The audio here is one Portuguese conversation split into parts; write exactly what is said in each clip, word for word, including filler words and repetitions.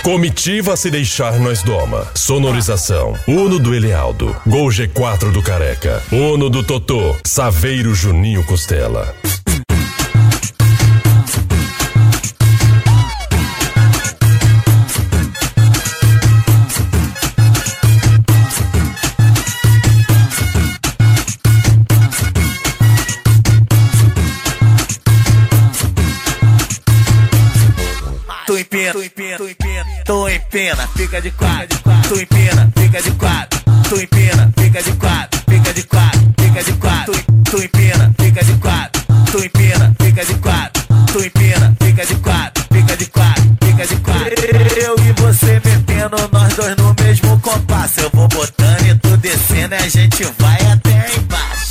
Comitiva se deixar nós doma. Sonorização. Uno do Elialdo. Gol G quatro do Careca. Uno do Totô. Saveiro Juninho Costela. Tu empina, tu empina, tu empina, tu empina, fica de quatro, tu empina, fica de quatro, tu empina, fica de quatro, fica de quatro, fica de quatro, tu empina, fica de quatro, tu empina, fica de quatro, tu empina, fica de quatro, fica de quatro, fica de quatro. Eu e você metendo nós dois no mesmo compasso, eu vou botando e tu descendo e a gente vai até embaixo.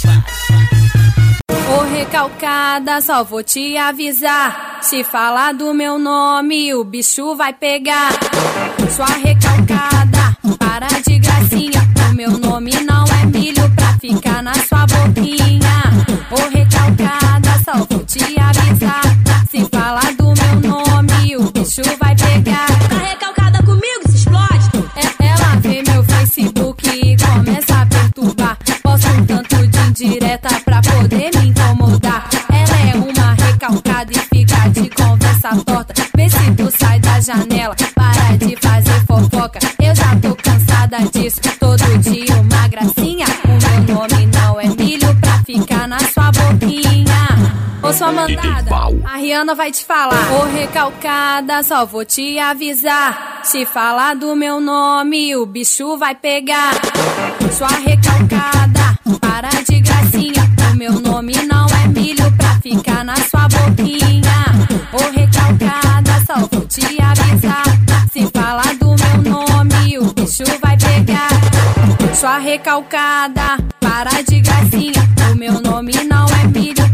Ô recalcada, só vou te avisar, se falar do meu nome o bicho vai pegar. Sua recalcada, para de gracinha, o meu nome não é milho pra ficar na sua boquinha. Ô recalcada, só vou te avisar, se falar do meu nome o bicho vai pegar. Tá recalcada comigo, se explode. É, ela vê meu Facebook e começa a perturbar, posto um tanto de indireta pra poder me incomodar. Ela é uma recalcada e fica de conversa torta, vê se tu sai da janela, para de fazer fofoca. Eu já tô cansada disso, todo dia uma gracinha. O meu nome não é milho pra ficar na sua boquinha. Ô sua mandada, a Rihanna vai te falar. Ô recalcada, só vou te avisar, se falar do meu nome o bicho vai pegar. Sua recalcada, para de gracinha, o meu nome não é milho pra ficar na sua boquinha. Ô recalcada, só vou te avisar, se falar do meu nome o bicho vai pegar. Sua recalcada, para de gracinha, o meu nome não é milho